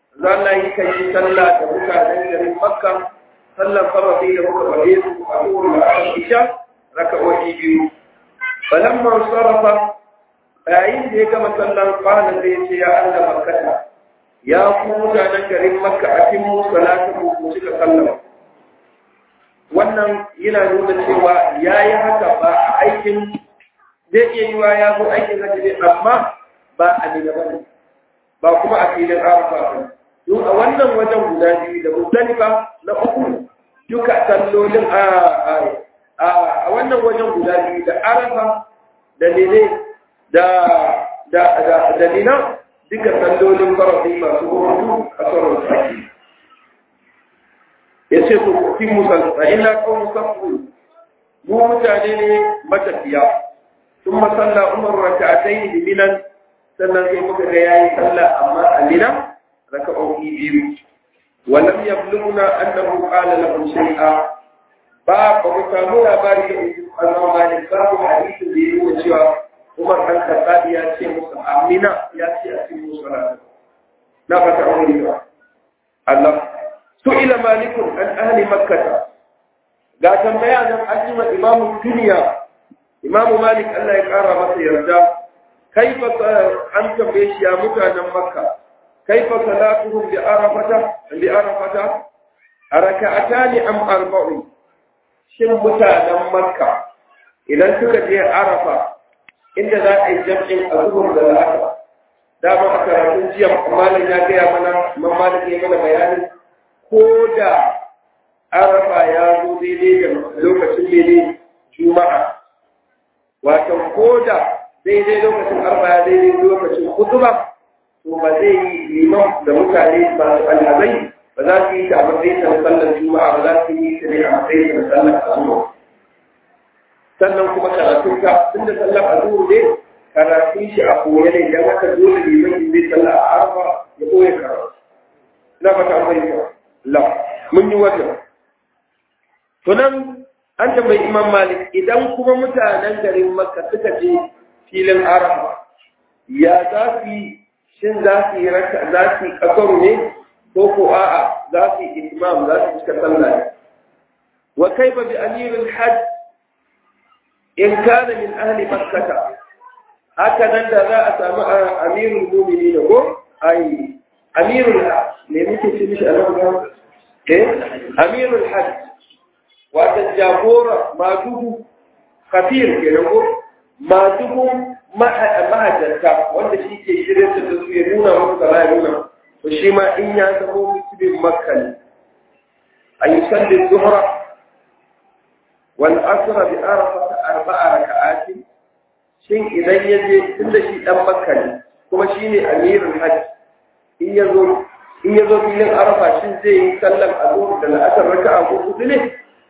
zalla yi kai sallah da mutanen garin Makka sallan faradi da muka bare su a wurin Aisha raka'o'i biyu falamma sarafa yayin da ya gama sallan qala sai ya ce ya Allah makkata ya ku mutanen garin Makka a cikin salatu ku cika sallah wannan yana nuna cewa yayi haka ba a aikin zai iya yiwa ya zo aikin hajji ne amma ba a nuna ba ba kuma a filin arafa ba don a wannan wajen guda biyu da Muzdalifa na uku duka sallolin a a wannan wajen guda biyu da arafa da lele da da da da lina duka sallolin faradi masu hudu a sauran saki ya ce ku fi musal fa illa qawmu safu mu mutane ne matafiya ثم صلى عمر ركعتين بمنى sannan sai muka ga yayi sallah amma a Mina raka'o'i biyu walam yabluguna annahu qala lahu shay'a ba ba mu samu labari da Allah Malik babu hadisi da yake cewa Umar dan Khattab ya ce musu amina ya ce a cikin salatu na fata aure ba Allah su'ila Malik an ahli Makkah ga tambaya nan an yi ma imamu duniya imamu Malik Allah ya kara masa yarda كيف أنت بيش يا مكان مكة كيف صلاتهم بعرفة بعرفة ركعتان أم أربع شن مكان مكة إذا سكت عرفة إن ذا الجمع الظهر بالعصر دام أكرم جيم مالك يا منا مالك يا منا بيان كودا عرفة يا مديري لوكا سميني جمعة وتنقودا daidai lokacin arba daidai lokacin kutuba to ba zai yi liman da mutane masu alhazai ba za su yi ta a matsayin da sallar juma'a ba za su yi ta ne a matsayin da sallar asuba sannan kuma karatun ka tun da sallar asuba ne karatun shi a koya ne idan aka zo da liman in zai sallar a arba ya koya karatu ina fata an bayyana la mun yi wannan to nan an tambayi Imam Malik idan kuma mutanen garin Makka suka je filin arafa ya za su yi shin za su yi raka za su yi kasaru ne ko ko a'a za su yi imam za su cika sallah ne wa kaifa bi amirul hajj in kana min ahli makkah haka nan da za a samu amirul mu'minin ko ai amirul ne muke ce mishi Allah eh amirul hajj wa tajabura maduhu kafir kenan ko masu mahajjanta wanda shi ke shirin da su ya nuna musu da ya nuna to shi ma in ya zama musulmin makka ne a yi sallin zuhra wal asra bi arafa arba'a raka'ati shin idan ya je tunda shi dan makka ne kuma shi ne amirul hajj in ya zo in ya zo filin arafa shin zai yi sallar azhar da al'asr raka'a ko hudu ne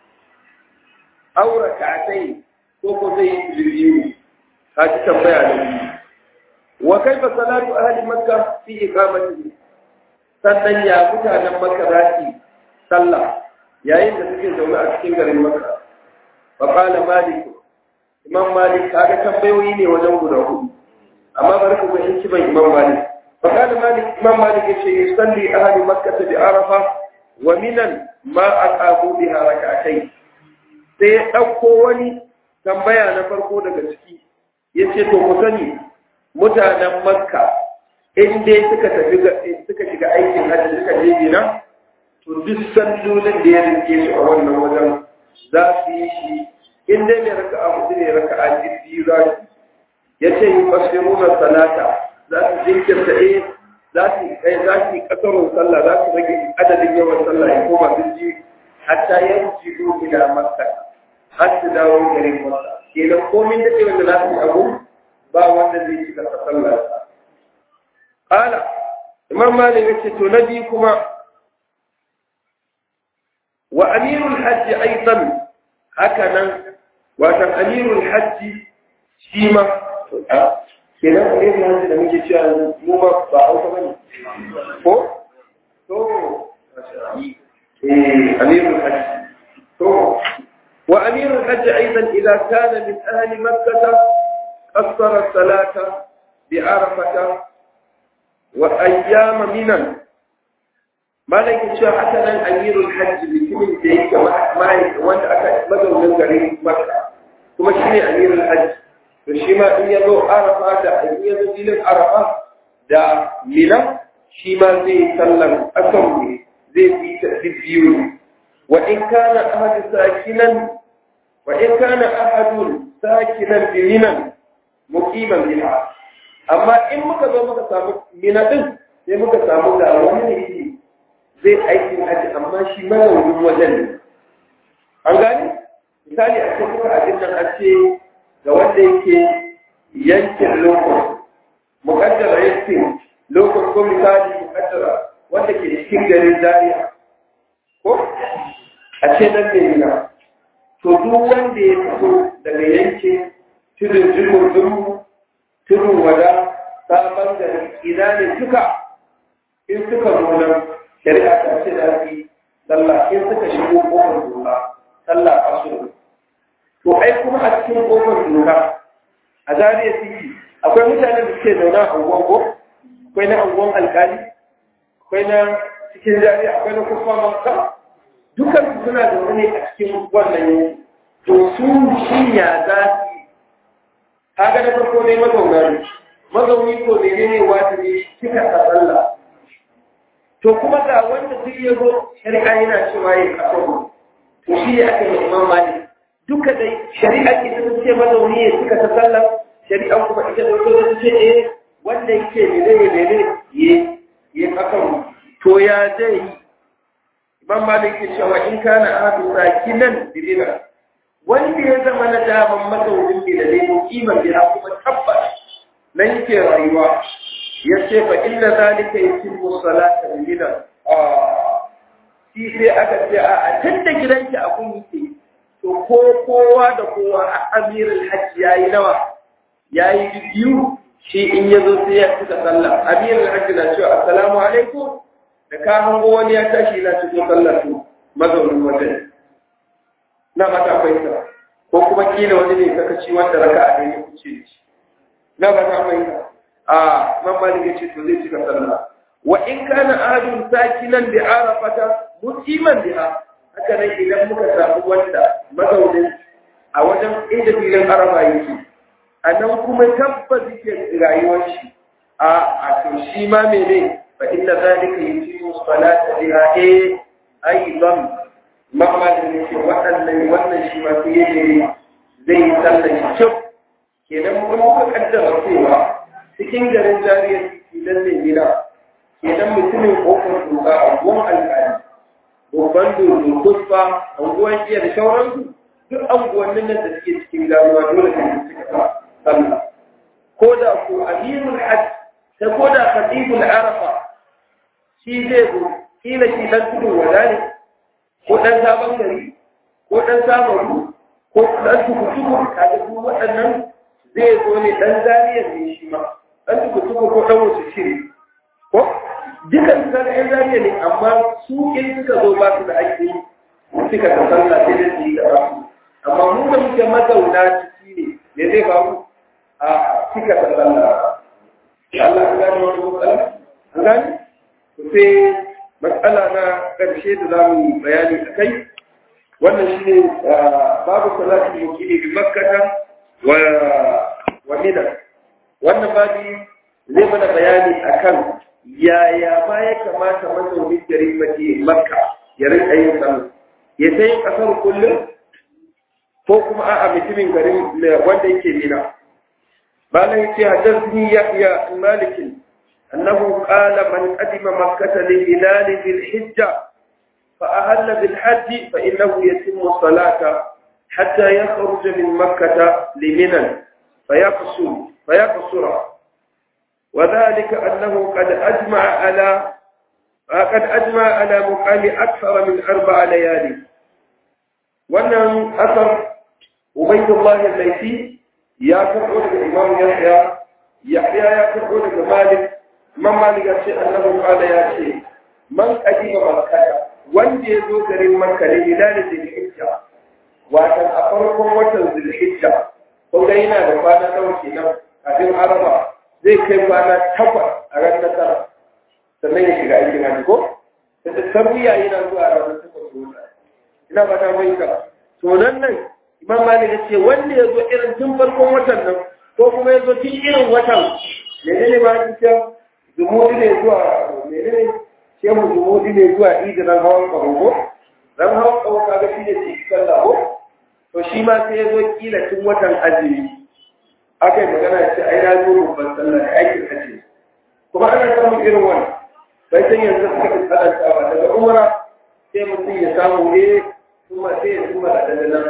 aw raka'atayn ko ko zai yi biyu هذه تنبيه وكيف صلاة أهل مكة في إقامته sannan ya mutanen Makka za su sallah yayin da suke zaune a cikin garin Makka fa qala Malik Imam Malik kaga tambayoyi ne wajen guda hudu amma bari ku ga hikiman Imam Malik fa qala Malik Imam Malik yace yusalli ahli Makkah bi Arafa wa minan ma aqabu biha rak'atayn sai ya dauko wani tambaya na farko daga ciki yace to ku sani mutanen Makka in dai suka tafi suka shiga aikin hajji suka je Mina to duk sallolin da ya rike su a wannan wajen za su yi shi in dai ne raka'a hudu ne raka'a biyu za su yace yufasiruna salata za su jinkirta eh za su kai za su kasarun sallah za su rage adadin yawan sallah ya koma dinji hatta yanjidu ila Makka har su dawo garin Makka kenan komin da wanda za su yi abu ba wanda zai cika sallah qala Imam Malik yace to nabi kuma wa amirul hajj aidan hakanan wa tan amirul hajj shi ma kenan amirul hajj da muke cewa mu ba ba hausa bane ko to eh amirul hajj to wa amirul hajj aidan idza kana min ahli makkah qassara salata bi arafah wa ayyam minan malam ke cewa haka nan amirul hajji mutumin da yake mai wanda aka mazaunin garin Makka kuma shi ne amirul hajji to shi ma in ya zo Arafa da in ya zo filin Arafa da Mina shi ma zai sallan asar ne zai bi ta biyu wa in kana ahadu sakinan wa in kana ahadun sakinan bi Mina muqiman biha amma in muka zo muka samu Mina din sai muka samu da wani ne zai aikin haji amma shi mazaunin wajen ne an gani misali a cikin kuka abin nan a ce ga wanda yake yankin lokon mukaddara yankin lokon ko misali mukaddara wanda ke cikin garin Zaria ko a ce nan ne nuna to duk wanda ya fito daga yankin tudun jirgin dumu tudun wada sabon gari ina ne suka in suka nuna shari'a ta ce da ake sallah in suka shigo kofar doka sallah asuru to ai kuma a cikin kofar doka a Zariya ciki akwai mutanen da suke zaune a unguwan ko akwai na unguwan alkali akwai na cikin Zariya akwai na kufa maka dukkan su suna zaune ne a cikin wannan yanki to su shi ya za su kaga na farko ne mazauna mazauni ko ne ne wata ne kika ta sallah to kuma ga wanda duk ya zo shari'a yana cewa ya kaso to shi ne aka yi imam malik duka dai shari'a ke ta ce mazauni ya suka ta sallah shari'a kuma ita da ta ce eh wanda yake ne ne ne ne ya kaso to ya dai imam malik ke cewa in kana ahadu sakinan dirina wanda ya zama na daman mazaunin bi da ne kiman bi kuma tabbas nan yake rayuwa yace fa inna zalika yutimmu salata lillah ah shi sai aka ce a tunda gidanki a kun yake to ko kowa da kowa a amirul hajji yayi nawa yayi biyu shi in yazo sai ya tuka sallah amirul hajji na cewa assalamu alaikum da ka hango wani ya tashi na cikin sallah to mazaunin wajen na mata fahimta ko kuma kila wani ne sakaci wanda raka'a ne ku ce na mata fahimta آه ما بالك شيء تزيد في كسرنا وإن كان أحد ساكنا بعرفة مقيما بها هكذا إذا مكسر وانت مزود أوجم إذا في العربة يجي أنه كم تبذ رأيوش آه أتوشي ما مني فإن ذلك يتم الصلاة بها إيه أيضا ما بالك شيء وأن وأن شيء ما فيه زي سلة شوف كذا ممكن أقدر فيها cikin garin Zariya idan ne gida idan mutumin kofar doka a unguwan alƙali babban dodo kusfa unguwan iya da shauransu duk unguwannin nan da suke cikin garuwa dole ka yi suka sallah ko da ko amirul hajj ta ko da khatibul arafa shi zai zo kila shi dan tudun wada ne ko dan sabon gari ko dan samaru ko dan tukutuku kaga duk waɗannan zai zo ne dan Zariya ne shi ma an tuku tuku ko ɗan wasu shiri ko dukan su kaga ƴan Zariya ne amma su in suka zo ba su da aiki suka ta sallah sai da su yi gaba amma mu da muke mazauna ciki ne me zai faru a suka ta sallah Allah ya gani wani matsala an gani to sai matsala na ƙarshe da za mu yi bayani a kai wannan shi ne babu salatin mukimi bi makkata wa wa mina wannan babi zai mana bayani akan yaya ma ya kamata mazaunin garin Makka ya rinka yin sallah ya sai kasar kullum ko kuma a'a mutumin garin wanda yake Mina balan yace hadathni Yahya Malik annahu qala man qadima Makkah li hilal bil hijja fa ahalla bil hajj fa innahu yatimmu salata hatta yakhruj min Makkah li Mina fayaqsum فيقصر وذلك أنه قد أجمع على قد أجمع على مقام أكثر من أربع ليالي وأن أثر عبيد الله الليثي يا كفر الإمام يحيى يحيى يا كفر مالك من مالك الشيء أنه قال يا شيء من أجيب مكة وان يزو غير مكة لهلال ذي الحجة وأن أفركم وتن ذي الحجة وغينا بفانا نوكي kafin araba zai kai kwana takwas a ran nasara sannan ya shiga aikin hajji ko da tarwiya yana zuwa a ranar takwas wata ina ba ta mai ka to nan nan imam malik ya ce wanda ya zo irin tun farkon watan nan ko kuma ya zo tun irin watan menene ba ki ce zumudi ne zuwa menene ce mu zumudi ne zuwa idin ran hawan kawo ran hawan kawo kaga shi ne ci sallah ko to shi ma sai ya zo kila tun watan azumi aka yi magana ce ai na zo babban sallah da aikin hajji kuma ana samun irin wannan bai san yanzu suka fi tsanantawa daga umara sai mutum ya samu ne kuma sai ya kuma da dandanan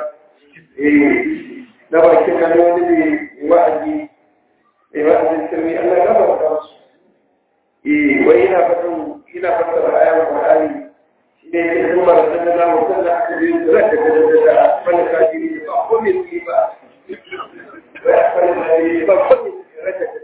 na bakin nan wani mai wa'azi mai wa'azin sirri Allah ya gafarta su eh wai ina fatan ina fatan ayan Qur'ani ne ke kuma da dandanan mutum da aka yi da da da da wani kafiri ba ko me yi ba ba ba ko me rada da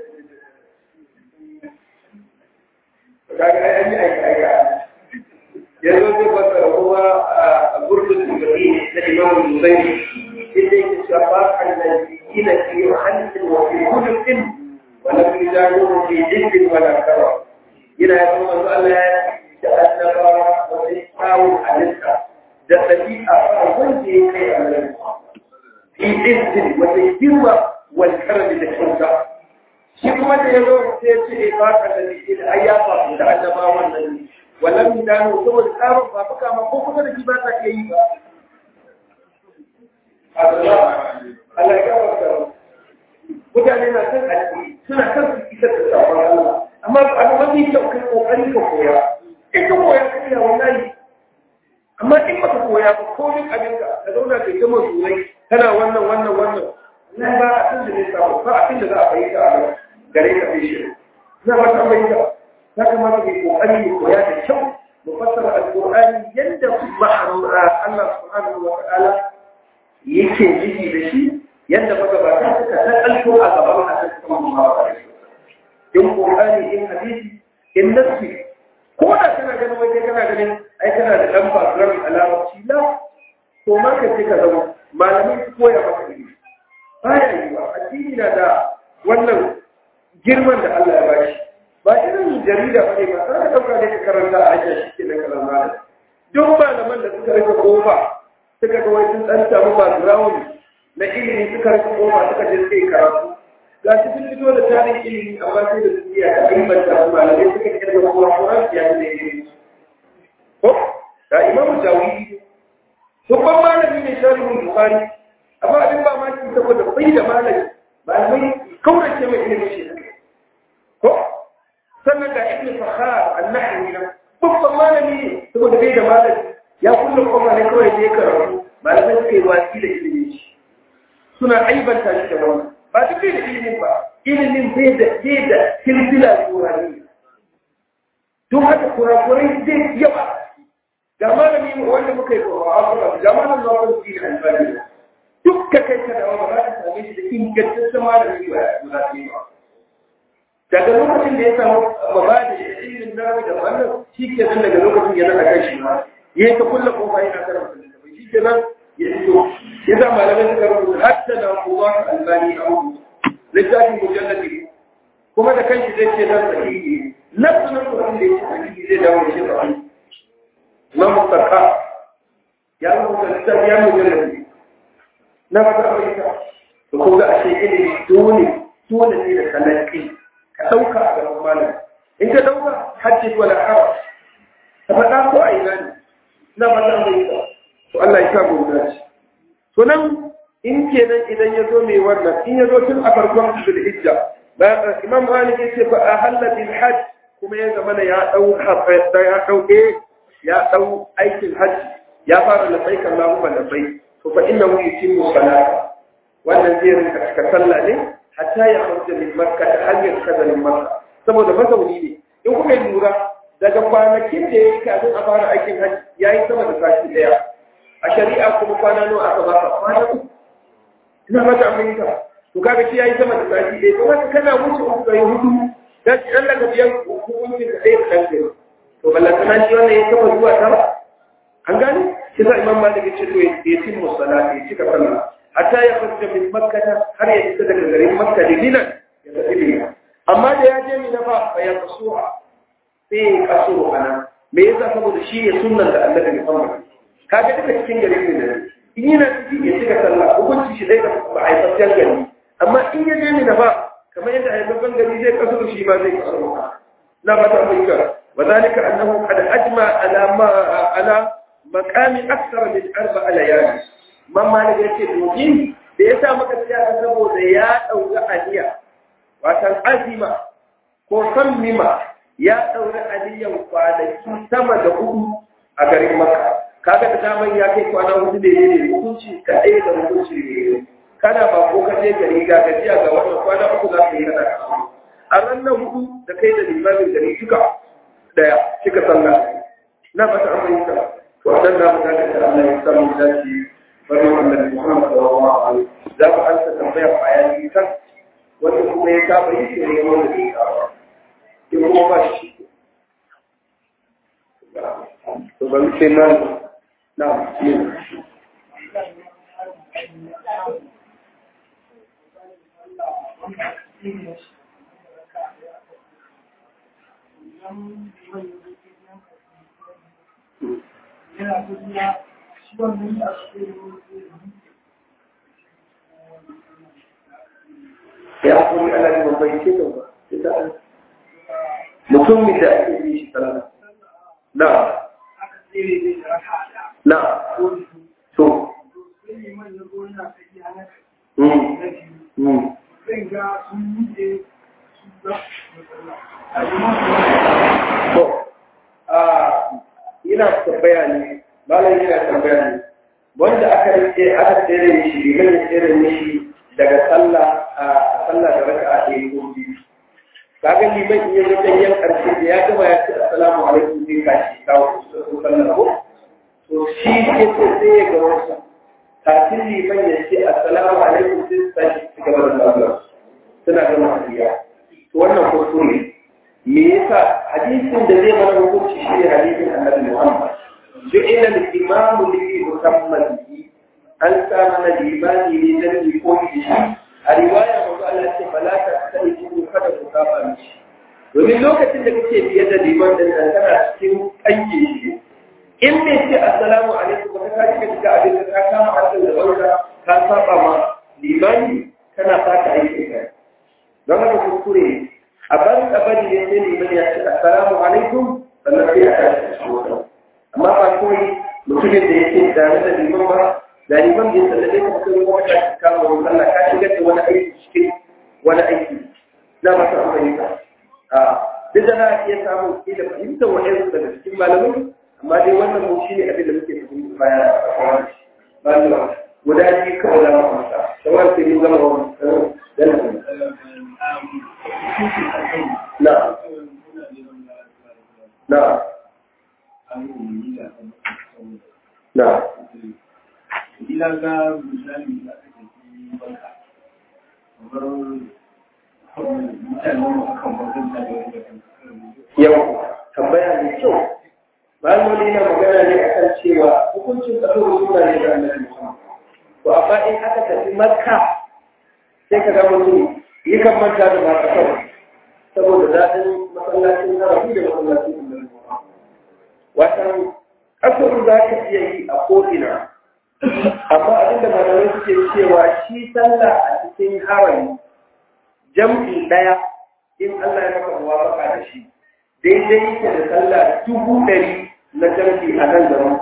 kaga ai an yi aika aika yanzu zai fasara kuma a gurbin gari na imamu zubairi inda yake shafa annabiyina fi halin wa fi khuluqin wa lam yujahidu fi jildin wa la kara yana ya kuma Allah ya da annabawa wa fi tawu halitta da tabi'a ba wanda ya kai annabi fi jildin wa fi girma wal karam da kyauta shi kuma da yazo sai ya ce ba ka da ni da ayyafa da annabawan nan wannan midano saboda tsarin ba fuka ma ko kuma da shi ba ta iya yi ba Allah ya gafarta mutane na san addini suna kan su isar da sabon Allah amma abu mafi kyau kai kokari ka koya in ka koya ka iya wallahi amma in baka koya ba komin abinka ka zauna kai gama zurai kana wannan wannan wannan na ba a san da ne samu ba a da za a fahimta a gare ka fi shi na ba ta fahimta ya kamata mai kokari mu koya da kyau mu fassara alqur'ani yadda Allah subhanahu wa ta'ala yake jiki da shi yadda magabata suka nakalto a gaban Annabi sallallahu alaihi wasallam in qur'ani in hadisi in nafsi ko da kana ganin wai kana ganin ai kana da dan background alamci la to ma ka ce ka zama malamai su koya maka ilimi baya yiwa addini na da wannan girman da Allah ya bashi ba irin jarida ba ne ba sai ka dauka da ka karanta a ajiya shi ke na karanta da duk malaman da suka rika kofa suka ga wai sun dan samu background na ilimi suka rika kofa suka je sai karatu ga su sun fito da tarin ilimi amma sai da duniya ta aibanta su malamai suka kirga kowa Qur'an ya da ilimi ko da Imam Jawidi babban malami ne sharihul Bukhari amma abin ba ma shi saboda bai da malami malamai kaurace mai ilimi shi ko sannan da ibn Fakhar an-Nahwi nan babban malami saboda bai da malami ya kullu kuma ne kawai je karatu malamai suka yi wasi da ilimi suna aibanta shi da wannan ba duk da ilimin ba ilimin bai da bai da silsila qur'ani to haka kurakurai zai yawa ga malami wanda muka yi qur'ani ga malamin da shi al-Albani duk ka kai ka da ba za ka same shi da ingantaccen malami ba za ka yi ba daga lokacin da ya samu mabadi da ilimin nawi da wannan shi ke nan daga lokacin ya zaka kai shi ma yayi ta kullu kofa yana karanta da shi ke nan ya fito ya sa malamai suka rubuta hatta da Qur'an albani au littafin mujalladi kuma da kanshi zai ce dan sahihi nafsu nan Qur'an da yake sahihi zai dawo shi ba Imam Mustafa ya rubuta littafin ya mujalladi na fata mai ta to ko ga ashe ilimi dole dole ne da talaki ka ɗauka a gaban malam in ka ɗauka hajji wala hawa ka faɗa ko a ina ne na faɗa mai ta to Allah ya sa gobe shi to nan in kenan idan ya zo mai wannan in ya zo tun a farkon sul hijja bayan Imam Malik ya ce fa ahalla bil hajj kuma ya zama ya ɗau ya ɗauke ya ɗau aikin hajji ya fara labbaik Allahumma labbaik to fa innahu yutimmu salata wannan zai rinka cika sallah ne hatta ya fita min makka ta hanyar kazalin makka saboda mazauni ne in kuka yi lura daga kwanakin da ya yi kafin a fara aikin hajji ya yi sama da sashi daya a shari'a kuma kwana nawa aka baka kwana uku ina mata aminta to kaga shi ya yi sama da sashi daya kuma kana wuce uku ga hudu da shi dan daga biyan hukuncin da ɗaya da ɗan to ballantana shi wannan ya kafa zuwa tara an gane shi sa imam malik ya ce to ya timmu salati ya cika sallah hatta ya fita min makka har ya fita daga garin makka da minan ya tafi mina amma da ya je mina fa fa ya kasuwa sai ya kaso ana me yasa saboda shi ne sunnan da Annabi Muhammad kaga duka cikin gari ne da in yana cikin ya shiga sallah hukunci shi dai da ba a yi gari amma in ya je ne da ba kamar yadda a yi babban gari zai kaso shi ma zai kaso na ba ta amurka wa zalika annahu qad ajma ala ma ala maqami akthar min arba'a layali man malik yace domin da yasa maka tsaya saboda ya dauka aniya watan azima ko sammima ya daura aliyan kwanaki sama da hudu a garin Makka kaga da daman ya kai kwana hudu da yake hukunci ka ɗaya da hukunci ne kana ba ko ka je gari ga gajiya ga wannan kwana uku za ka yi kana a ranar hudu da kai da limamin gari duka daya kika sallah na fata an bayyana to dan da mutane da Allah ya samu dace bari wannan Muhammad sallallahu alaihi wasallam za ku ansa tambayar bayani kan wanda kuma ya saba yi shi ne wanda bai saba in kuma ba shi to ban sai nan na ya kuma ala ne babban ke da ba mutum da ake yi shi sallah na na so mm to a ina tambaya ne malam yana tambaya ne wanda aka rike aka tsere shi liman ya tsere shi daga sallah a sallah da raka'a ɗaya ko biyu kaga liman in ya ga yan karshe da ya gama ya ce assalamu alaikum sai ka shi kawo sallah ko to shi ke ce sai ya ga wasu kafin liman ya ce assalamu alaikum sai ka shi gaba da sallah suna gama hadiya to wannan kuskure me yasa hadisin da zai mana hukunci shi ne hadisin Annabi Muhammad ju'ila al-imamu li musamman an sa mana limani ne dan yi koyi da shi a riwaya manzo Allah ce fala ta sai ku kada ku saba mishi domin lokacin da kake biye da liman din nan kana cikin kanke shi in ne ce assalamu alaikum ka kaji ka shiga abin da ka kama hakan da barka ka saba ma limani kana fata aiki kai don haka kuskure a ban abadi ne sai liman ya ce assalamu alaikum sannan sai ya tashi amma ba kawai mutumin da yake tare da liman ba da liman bai sallabe ka kai kuma ka kama wa Allah ka shigar da wani aiki cikin wani aiki na masa amfani ka a duk da na iya samun ke da fahimtar wa'yansu daga cikin malamai amma dai wannan mu shi ne abin da muke fahimta baya a kawai ba ni ba guda biyu kawai za mu amsa sauran sai mun zama wani na na na ila ga misali da ake yi banka kamar mutane akan wajen da yau tambaya ne kyau malami na magana ne akan cewa hukuncin tsaro suna ne da Annabi Muhammad to amma in aka tafi Makka sai ka ga mutum yi kan manta da mata kawai saboda daɗin masallacin harafi da masallacin Annabi Muhammad watan kasar za ka iya yi a ko'ina amma abinda malamai suke cewa shi sallah a cikin harami jam'i daya in Allah ya maka muwafaka da shi daidai yake da sallah dubu ɗari na jam'i a nan zaman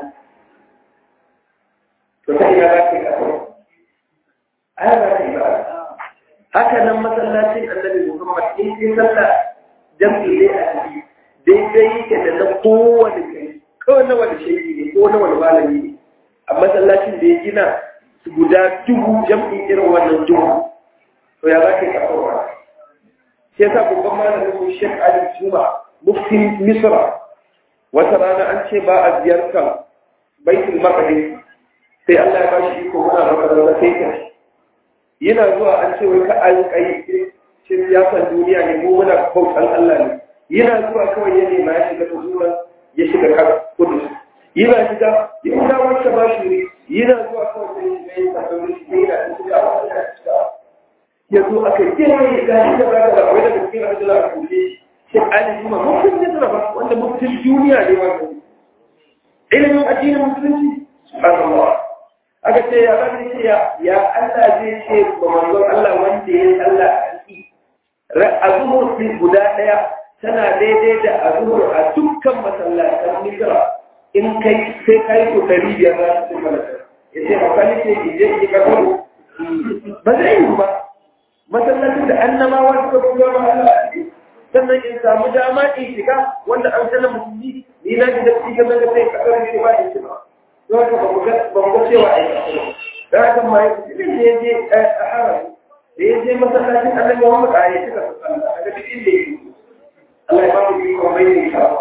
to ta ina za ka yi kasar aya za ka yi ba haka nan masallacin Annabi Muhammad in sai sallah jam'i ne a ciki daidai yake da na kowane gari kawai na wani shaidi ne ko na wani malami ne a masallacin da ya gina guda dubu jam'in irin wannan dubu to ya za ka yi kafarwa shi yasa babban malamin mu Sheikh Ali Juma muftin Misra wata rana an ce ba a ziyartar Baitul Maqdis sai Allah ya bashi iko muna makaranta sai ta yana zuwa an ce wai ka an kai cin siyasan duniya ne mu muna bautan Allah ne yana zuwa kawai ya nema ya shiga zuwa ya shiga kudu yana shiga yana wacce ba shi ne yana zuwa kawai sai ya yi sabon shi ne yana shiga wata shiga ya zo aka yi ya ga shi da baka da wai daga cikin abin da za a kulle sai Ali Juma mutum ne ba wanda mutum duniya ne wanda ilimin addinin musulunci subhanallah aka ce ya ba ce ya ya Allah zai ce ba manzon Allah wanda ya sallah a ciki azumur din guda daya tana daidai da azumur a dukkan masallatan Misra in kai sai kai ko dari biyar za su malaka yace makali ce ije ki ka ko ba zai yi ba masallacin da annabawa suka buga ma Allah sannan in samu dama in shiga wanda an sanar musulmi ni na ji da cikin daga sai ka ɗaure shi ba in ci ba don haka ba mu ga cewa a yi da haka ma ya cikin da ya je a harami da ya je masallacin annabi Muhammad a yi cika sallah daga duk inda ya yi Allah ya ba mu yi kuma mai ne ka